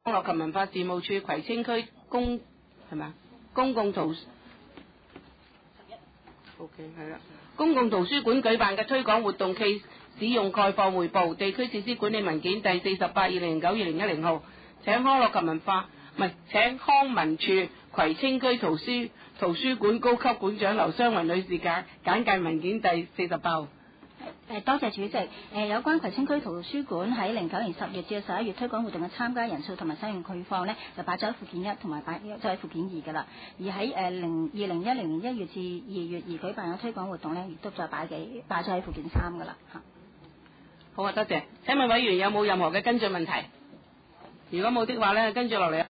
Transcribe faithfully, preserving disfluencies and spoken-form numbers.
康樂及文化事務處葵青區公係咪啊？公共圖 OK 係啦，公共圖書館舉辦嘅推廣活動暨使用概況匯報，地區設施管理文件第四十八二零零九二零一零號，請康樂及文化唔係請康文署葵青區圖書圖書館高級館長劉湘雲女士簡簡介文件第四十八號。 誒多謝主席。誒、呃、有關葵青區圖書館喺零九年十月至十一月推廣活動嘅參加人數同埋使用概況呢，就擺咗喺附件一同埋擺咗喺附件二㗎啦。而喺誒零二零一零年一月至二月而舉辦嘅推廣活動呢，亦都再擺幾擺咗喺附件三㗎啦嚇。 好啊，多謝。請問委員有冇任何嘅跟進問題？如果冇的話呢，跟住落嚟。